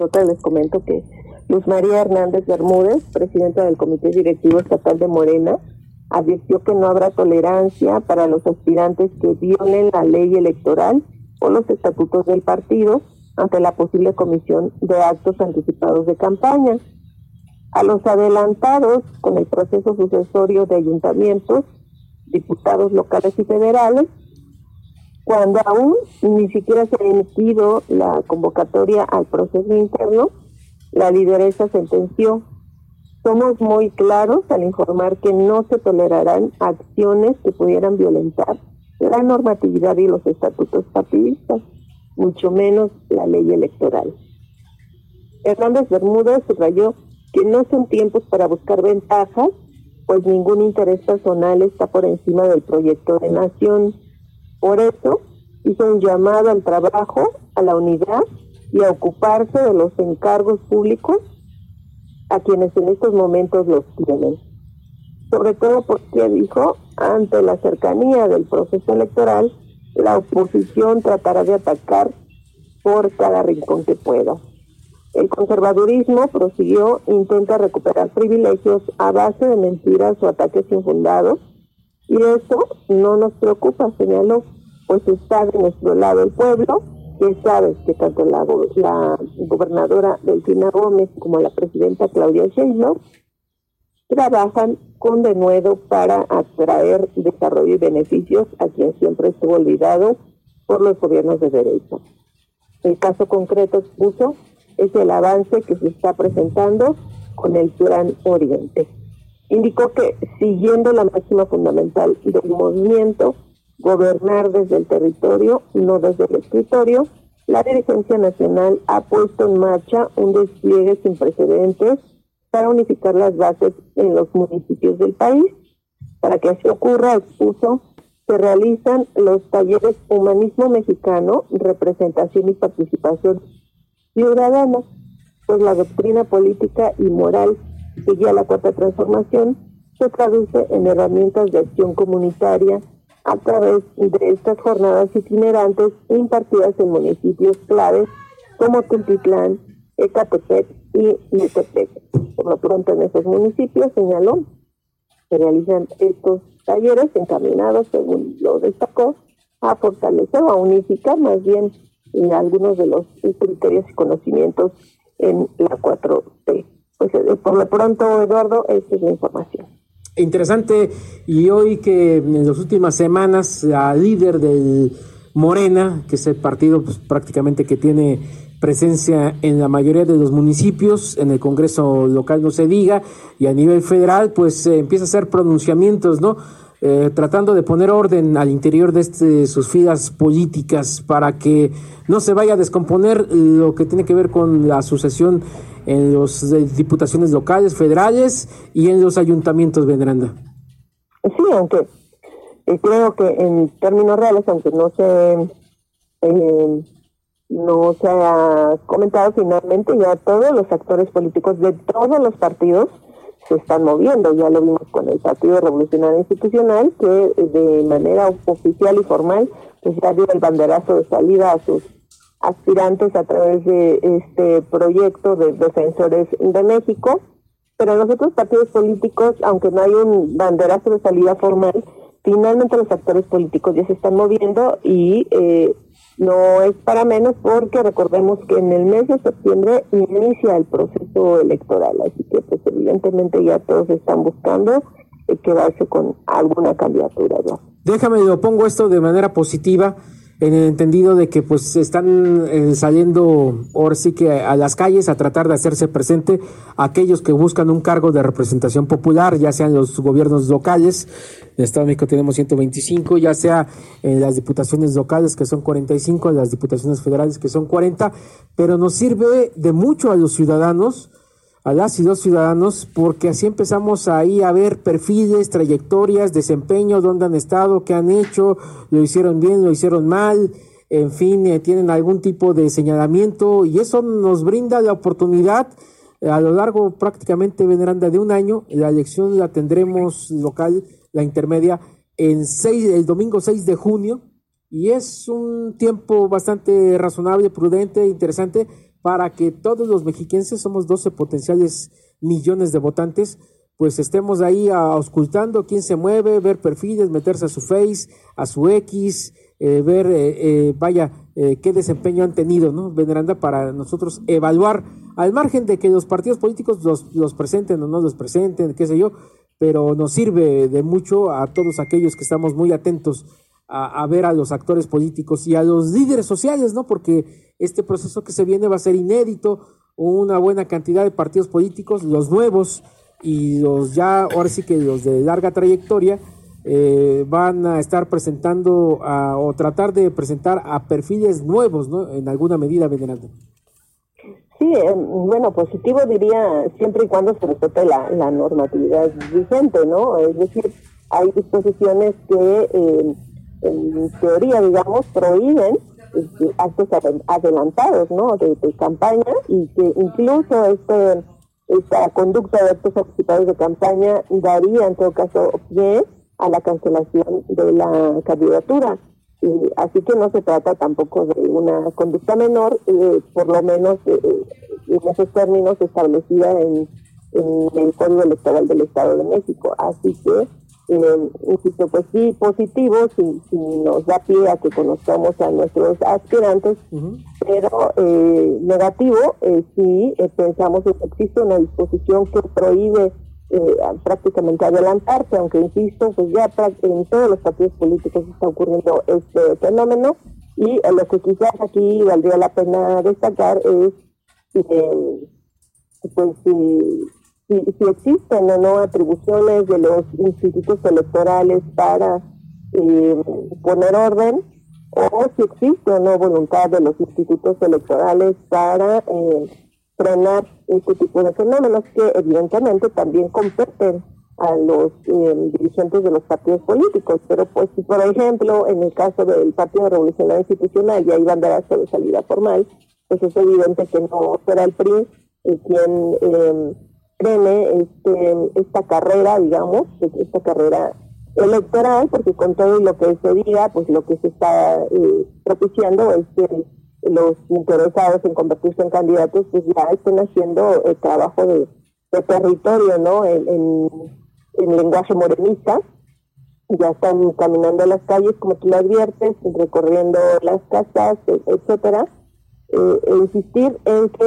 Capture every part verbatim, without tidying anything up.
Otra les comento que Luz María Hernández Bermúdez, presidenta del Comité Directivo Estatal de Morena, advirtió que no habrá tolerancia para los aspirantes que violen la ley electoral o los estatutos del partido ante la posible comisión de actos anticipados de campaña. A los adelantados con el proceso sucesorio de ayuntamientos, diputados locales y federales, cuando aún ni siquiera se ha emitido la convocatoria al proceso interno, la lideresa sentenció: somos muy claros al informar que no se tolerarán acciones que pudieran violentar la normatividad y los estatutos partidistas, mucho menos la ley electoral. Hernández Bermúdez subrayó que no son tiempos para buscar ventajas, pues ningún interés personal está por encima del proyecto de nación. Por eso, hizo un llamado al trabajo, a la unidad y a ocuparse de los encargos públicos a quienes en estos momentos los tienen. Sobre todo porque, dijo, ante la cercanía del proceso electoral, la oposición tratará de atacar por cada rincón que pueda. El conservadurismo, prosiguió, intenta recuperar privilegios a base de mentiras o ataques infundados, y eso no nos preocupa, señaló, pues está de nuestro lado el pueblo, que sabe que tanto la, la gobernadora Delfina Gómez como la presidenta Claudia Sheinbaum trabajan con denuedo para atraer desarrollo y beneficios a quien siempre estuvo olvidado por los gobiernos de derecha. El caso concreto, expuso, es el avance que se está presentando con el Plan Oriente. Indicó que, siguiendo la máxima fundamental del movimiento, gobernar desde el territorio, no desde el escritorio, la dirigencia nacional ha puesto en marcha un despliegue sin precedentes para unificar las bases en los municipios del país. Para que así ocurra, expuso, se realizan los talleres Humanismo Mexicano, Representación y Participación Ciudadana, pues la doctrina política y moral que guía la Cuarta Transformación se traduce en herramientas de acción comunitaria a través de estas jornadas itinerantes impartidas en municipios claves como Tultitlán, Ecatepec y Metepec. Por lo pronto, en esos municipios, señaló, se realizan estos talleres encaminados, según lo destacó, a fortalecer o a unificar más bien en algunos de los criterios y conocimientos en la cuatro T. Pues por lo pronto, Eduardo, esta es la información. Interesante, y hoy que en las últimas semanas la líder del Morena, que es el partido pues, prácticamente que tiene presencia en la mayoría de los municipios, en el Congreso local no se diga, y a nivel federal pues eh, empieza a hacer pronunciamientos, ¿no? Eh, tratando de poner orden al interior de este, sus filas políticas para que no se vaya a descomponer lo que tiene que ver con la sucesión en las diputaciones locales, federales y en los ayuntamientos, Veneranda. Sí, aunque eh, creo que en términos reales, aunque no se eh, no se ha comentado, finalmente ya todos los actores políticos de todos los partidos se están moviendo. Ya lo vimos con el Partido Revolucionario Institucional, que de manera oficial y formal pues ya dio el banderazo de salida a sus aspirantes a través de este proyecto de Defensores de México. Pero los otros partidos políticos, aunque no hay un banderazo de salida formal, finalmente los actores políticos ya se están moviendo, y eh, no es para menos, porque recordemos que en el mes de septiembre inicia el proceso electoral, así que pues evidentemente ya todos están buscando eh, quedarse con alguna candidatura ya. Déjame, lo pongo esto de manera positiva, en el entendido de que pues están eh, saliendo ahora sí que a las calles a tratar de hacerse presente aquellos que buscan un cargo de representación popular, ya sean los gobiernos locales. En el Estado de México tenemos ciento veinticinco, ya sea en las diputaciones locales, que son cuarenta y cinco, en las diputaciones federales, que son cuarenta, pero nos sirve de mucho a los ciudadanos, a las y los ciudadanos, porque así empezamos ahí a ver perfiles, trayectorias, desempeño, dónde han estado, qué han hecho, lo hicieron bien, lo hicieron mal, en fin, eh, tienen algún tipo de señalamiento, y eso nos brinda la oportunidad eh, a lo largo prácticamente, Veneranda, de un año. La elección la tendremos local, la intermedia, en seis, el domingo seis de junio, y es un tiempo bastante razonable, prudente, interesante, para que todos los mexiquenses, somos doce potenciales millones de votantes, pues estemos ahí auscultando quién se mueve, ver perfiles, meterse a su Face, a su X, eh, ver, eh, eh, vaya, eh, qué desempeño han tenido, ¿no? Veneranda, para nosotros evaluar, al margen de que los partidos políticos los, los presenten o no los presenten, qué sé yo, pero nos sirve de mucho a todos aquellos que estamos muy atentos a, a ver a los actores políticos y a los líderes sociales, ¿no? Porque este proceso que se viene va a ser inédito, una buena cantidad de partidos políticos, los nuevos y los ya, ahora sí que los de larga trayectoria, eh, van a estar presentando a, o tratar de presentar a perfiles nuevos, ¿no? En alguna medida, Veneranda. Sí, eh, bueno, positivo diría siempre y cuando se respete la, la normatividad vigente, ¿no? Es decir, hay disposiciones que eh, en teoría, digamos, prohíben eh, actos adelantados, ¿no? De, de campaña, y que incluso este esta conducta de actos anticipados de campaña daría en todo caso pie a la cancelación de la candidatura. Y así que no se trata tampoco de una conducta menor, eh, por lo menos eh, en esos términos establecida en, en el Código Electoral del Estado de México. Así que, eh, insisto, pues sí, positivo, si, si nos da pie a que conozcamos a nuestros aspirantes, uh-huh. pero eh, negativo eh, si eh, pensamos que existe una disposición que prohíbe Eh, prácticamente adelantarse, aunque insisto, pues ya en todos los partidos políticos está ocurriendo este fenómeno, y eh, lo que quizás aquí valdría la pena destacar es eh, pues si, si, si existen o no atribuciones de los institutos electorales para eh, poner orden, o si existe o no voluntad de los institutos electorales para eh, frenar este tipo de fenómenos que evidentemente también competen a los eh, dirigentes de los partidos políticos. Pero pues si por ejemplo en el caso del Partido Revolucionario Institucional ya hay banderazo de salida formal, pues es evidente que no será el P R I eh, quien eh, frene este, esta carrera, digamos, esta carrera electoral, porque con todo lo que se diga, pues lo que se está eh, propiciando es que los interesados en convertirse en candidatos pues ya estén haciendo el trabajo de, de territorio, ¿no? En, en, en lenguaje morenista, ya están caminando las calles, como tú lo adviertes, recorriendo las casas, etcétera, eh, e insistir en que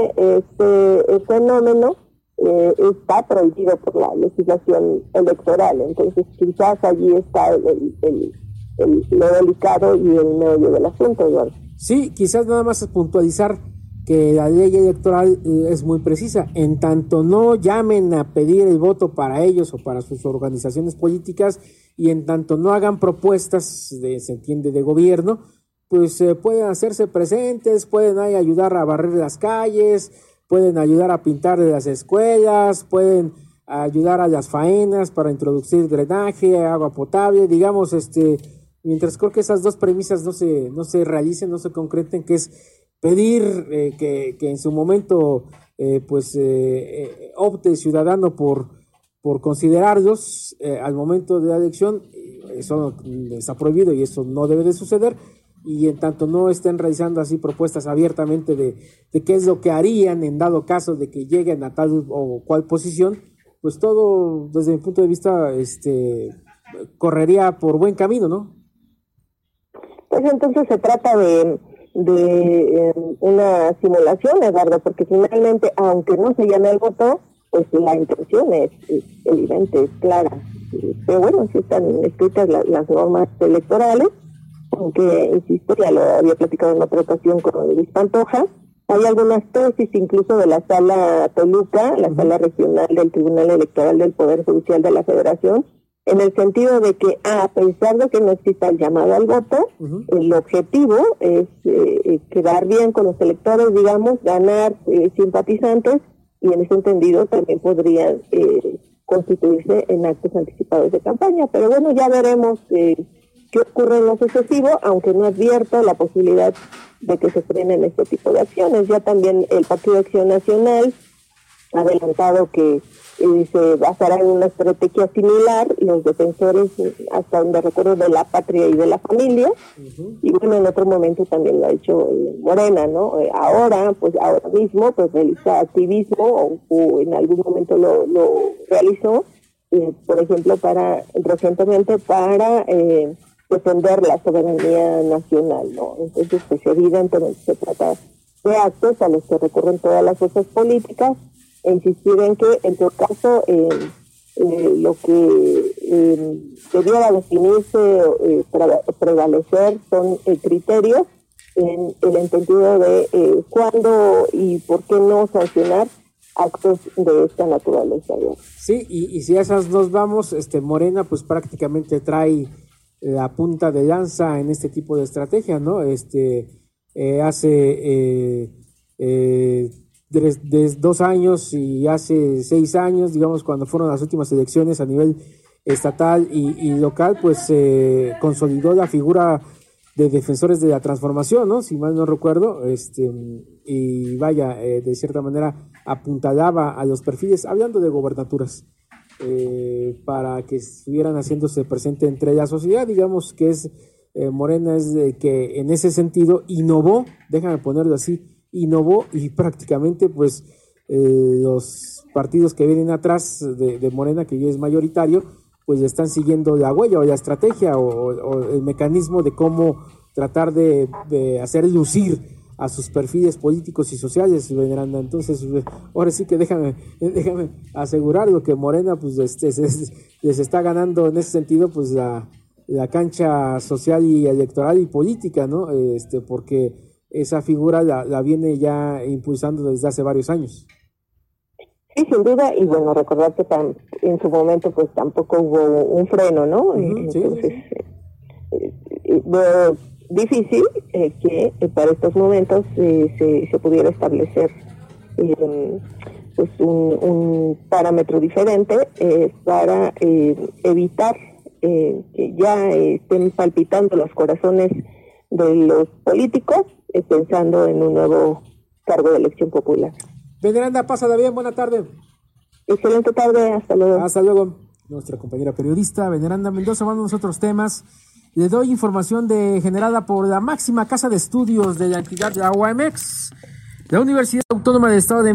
este fenómeno eh, está prohibido por la legislación electoral. Entonces quizás allí está el, el, el, el, lo delicado y el meollo del asunto, Eduardo. Sí, quizás nada más es puntualizar que la ley electoral eh, es muy precisa. En tanto no llamen a pedir el voto para ellos o para sus organizaciones políticas, y en tanto no hagan propuestas, de, se entiende, de gobierno, pues eh, pueden hacerse presentes, pueden ahí ayudar a barrer las calles, pueden ayudar a pintar las escuelas, pueden ayudar a las faenas para introducir drenaje, agua potable, digamos, este... Mientras creo que esas dos premisas no se no se realicen, no se concreten, que es pedir eh, que, que en su momento eh, pues eh, eh, opte el ciudadano por, por considerarlos eh, al momento de la elección, eso está prohibido y eso no debe de suceder, y en tanto no estén realizando así propuestas abiertamente de, de qué es lo que harían en dado caso de que lleguen a tal o cual posición, pues todo desde mi punto de vista este correría por buen camino, ¿no? Pues entonces se trata de, de eh, una simulación, Eduardo, porque finalmente, aunque no se llame al voto, pues la intención es, es evidente, es clara. Pero bueno, sí están escritas la, las normas electorales, aunque, insisto, ya lo había platicado en otra ocasión con Luis Pantoja. Hay algunas tesis incluso de la Sala Toluca, la Sala Regional del Tribunal Electoral del Poder Judicial de la Federación, en el sentido de que, a pesar de que no exista el llamado al voto, uh-huh. el objetivo es eh, quedar bien con los electores, digamos, ganar eh, simpatizantes, y en ese entendido también podrían eh, constituirse en actos anticipados de campaña. Pero bueno, ya veremos eh, qué ocurre en lo sucesivo, aunque no advierto la posibilidad de que se frenen este tipo de acciones. Ya también el Partido Acción Nacional adelantado que eh, se basará en una estrategia similar, los defensores, hasta donde recuerdo, de la patria y de la familia, uh-huh. Y bueno, en otro momento también lo ha hecho eh, Morena, ¿no? Eh, ahora, pues ahora mismo, pues realiza activismo, o, o en algún momento lo, lo realizó, eh, por ejemplo, para recientemente para eh, defender la soberanía nacional, ¿no? Entonces, pues evidentemente se trata de actos a los que recurren todas las fuerzas políticas, e insistir en que, en todo caso, eh, eh, lo que eh, debiera definirse, eh, para prevalecer, son eh, criterios en el entendido de eh, cuándo y por qué no sancionar actos de esta naturaleza. ¿No? Sí, y, y si a esas nos vamos, este Morena pues prácticamente trae la punta de lanza en este tipo de estrategia, ¿no? Este eh, hace eh, eh, de, de dos años y hace seis años, digamos, cuando fueron las últimas elecciones a nivel estatal y, y local, pues eh, consolidó la figura de defensores de la transformación, ¿no? Si mal no recuerdo, este y vaya, eh, de cierta manera apuntalaba a los perfiles, hablando de gobernaturas, eh, para que estuvieran haciéndose presente entre la sociedad, digamos que es eh, Morena es de que en ese sentido innovó, déjame ponerlo así, innovó y prácticamente pues eh, los partidos que vienen atrás de, de Morena, que ya es mayoritario, pues están siguiendo la huella o la estrategia o, o el mecanismo de cómo tratar de, de hacer lucir a sus perfiles políticos y sociales, Veneranda. Entonces, ahora sí que déjame, déjame asegurar lo que Morena pues este, les, les está ganando en ese sentido, pues la, la cancha social y electoral y política, ¿no? Este, porque esa figura la, la viene ya impulsando desde hace varios años. Sí, sin duda, y bueno, recordar que tan, en su momento pues tampoco hubo un freno, ¿no? Uh-huh, Entonces, sí, sí. Eh, eh, eh, difícil eh, que eh, para estos momentos eh, se, se pudiera establecer eh, pues un, un parámetro diferente eh, para eh, evitar eh, que ya eh, estén palpitando los corazones de los políticos eh, pensando en un nuevo cargo de elección popular. Veneranda, pásala bien, buena tarde. Excelente tarde, hasta luego. Hasta luego. Nuestra compañera periodista Veneranda Mendoza, vamos a otros temas. Le doy información de, generada por la máxima casa de estudios de la entidad, de la U A M X, la Universidad Autónoma del Estado de